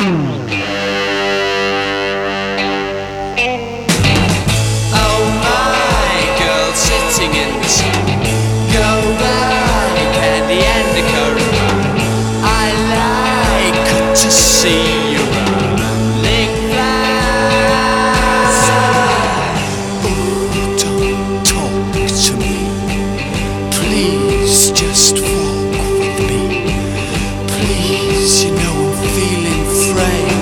Oh my girl sitting in the sun, go by candy and a currant. I like to see you rolling fast. Oh, don't talk to me, please just walk with me. Please, you know I'm feeling frail.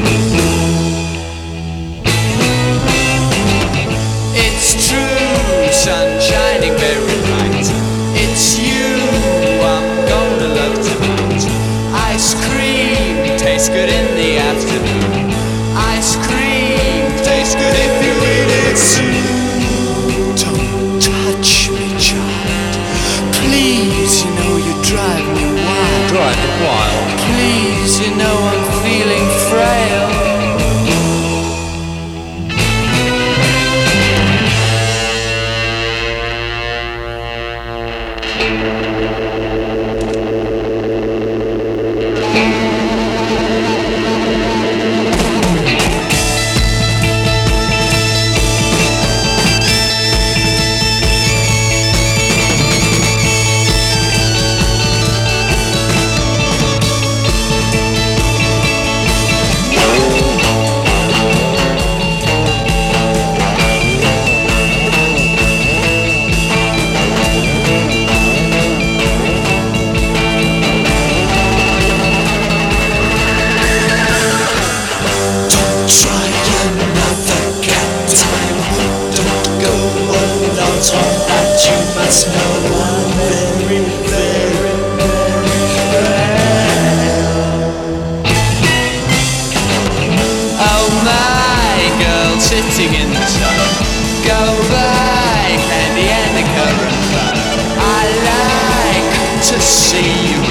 It's true, sun shining very bright. It's you I'm gonna love tonight. Ice cream tastes good in the afternoon. Ice cream tastes good if you eat it soon. Don't touch me, child. Please, you know you drive me wild. Driving wild. Please, you know I'm feeling frail. That you must know I'm very, very, very frail. Oh my girl sitting in the sun, go by candy and a currant bun. I like to see you